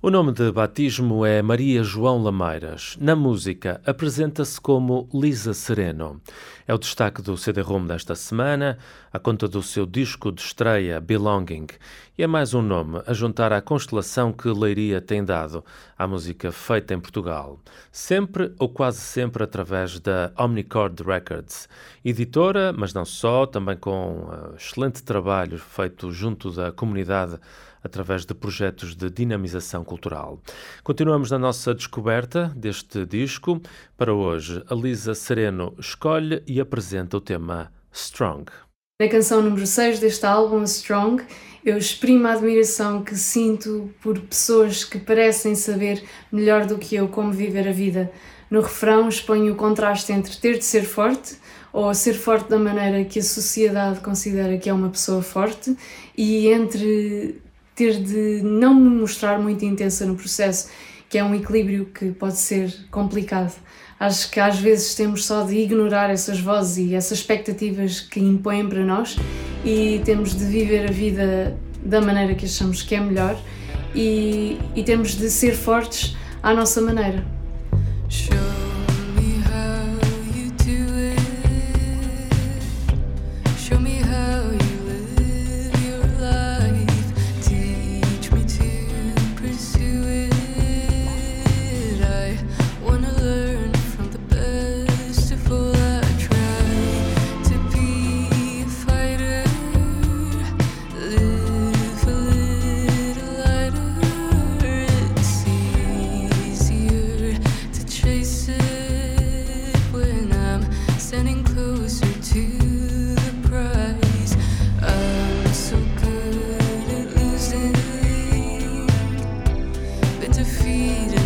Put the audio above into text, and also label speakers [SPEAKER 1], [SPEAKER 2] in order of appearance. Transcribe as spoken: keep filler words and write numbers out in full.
[SPEAKER 1] O nome de batismo é Maria João Lameiras. Na música, apresenta-se como Lisa Sereno. É o destaque do C D-ROM desta semana, à conta do seu disco de estreia, Belonging. E é mais um nome a juntar à constelação que Leiria tem dado à música feita em Portugal. Sempre ou quase sempre através da Omnichord Records. Editora, mas não só, também com uh, excelente trabalho feito junto da comunidade através de projetos de dinamização cultural. Continuamos na nossa descoberta deste disco. Para hoje, a Lisa Sereno escolhe e apresenta o tema Strong.
[SPEAKER 2] Na canção número seis deste álbum, Strong, eu exprimo a admiração que sinto por pessoas que parecem saber melhor do que eu como viver a vida. No refrão exponho o contraste entre ter de ser forte, ou ser forte da maneira que a sociedade considera que é uma pessoa forte, e entre ter de não me mostrar muito intensa no processo, que é um equilíbrio que pode ser complicado. Acho que às vezes temos só de ignorar essas vozes e essas expectativas que impõem para nós e temos de viver a vida da maneira que achamos que é melhor e, e temos de ser fortes à nossa maneira.
[SPEAKER 3] Defeated.